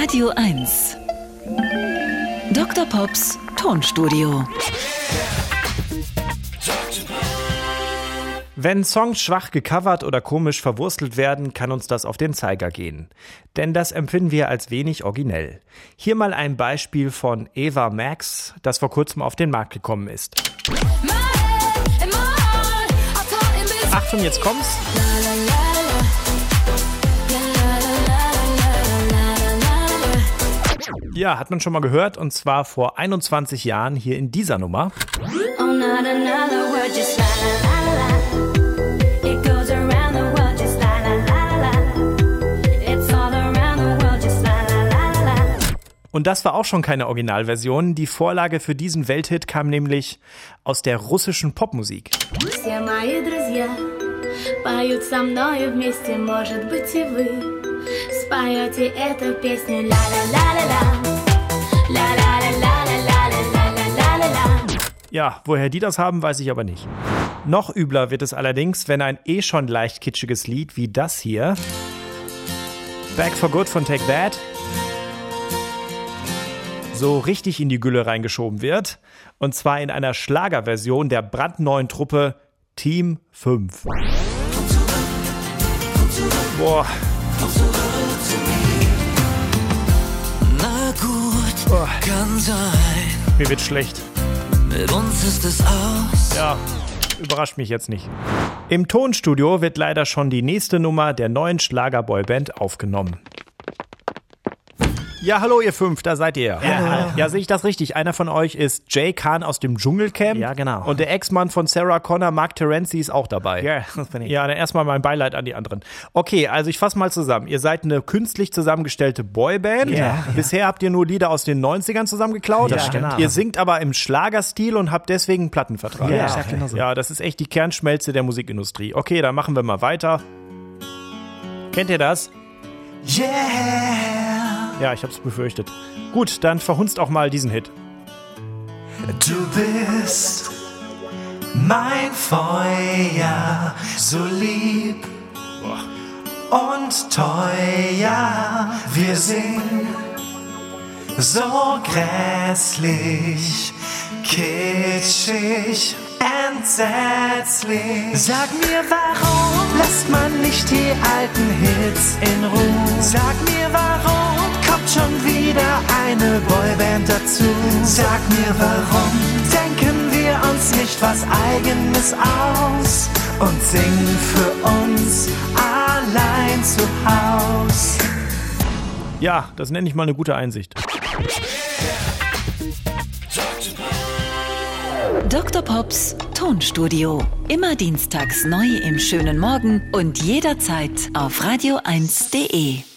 Radio 1. Dr. Pops Tonstudio. Wenn Songs schwach gecovert oder komisch verwurstelt werden, kann uns das auf den Zeiger gehen. Denn das empfinden wir als wenig originell. Hier mal ein Beispiel von Eva Max, das vor kurzem auf den Markt gekommen ist. Achtung, jetzt kommt's. Ja, hat man schon mal gehört, und zwar vor 21 Jahren hier in dieser Nummer. Und das war auch schon keine Originalversion. Die Vorlage für diesen Welthit kam nämlich aus der russischen Popmusik. Ja, woher die das haben, weiß ich aber nicht. Noch übler wird es allerdings, wenn ein schon leicht kitschiges Lied wie das hier, Back for Good von Take That, so richtig in die Gülle reingeschoben wird. Und zwar in einer Schlagerversion der brandneuen Truppe Team 5. Boah. Na gut, kann sein. Mir wird schlecht. Mit uns ist es aus. Ja, überrascht mich jetzt nicht. Im Tonstudio wird leider schon die nächste Nummer der neuen Schlagerboyband aufgenommen. Ja, hallo ihr 5, da seid ihr. Ja, sehe ich das richtig? Einer von euch ist Jay Khan aus dem Dschungelcamp. Ja, genau. Und der Ex-Mann von Sarah Connor, Mark Terenzi, ist auch dabei. Ja, das bin ich. Ja, dann erstmal mein Beileid an die anderen. Okay, also ich fasse mal zusammen. Ihr seid eine künstlich zusammengestellte Boyband. Ja. Bisher habt ihr nur Lieder aus den 90ern zusammengeklaut. Das stimmt. Ihr singt aber im Schlagerstil und habt deswegen einen Plattenvertrag. Ja, exakt genau so. Ja, das ist echt die Kernschmelze der Musikindustrie. Okay, dann machen wir mal weiter. Kennt ihr das? Yeah. Ja, ich hab's befürchtet. Gut, dann verhunzt auch mal diesen Hit. Du bist mein Feuer, so lieb und teuer. Wir singen so grässlich, kitschig, entsetzlich. Sag mir, warum lässt man nicht die alten Hits in Ruhe? Sag mir, warum kommt schon wieder eine Boyband dazu? Sag mir, warum denken wir uns nicht was Eigenes aus und singen für uns allein zu Haus? Ja, das nenne ich mal eine gute Einsicht. Dr. Pops Tonstudio. Immer dienstags neu im schönen Morgen und jederzeit auf radio1.de.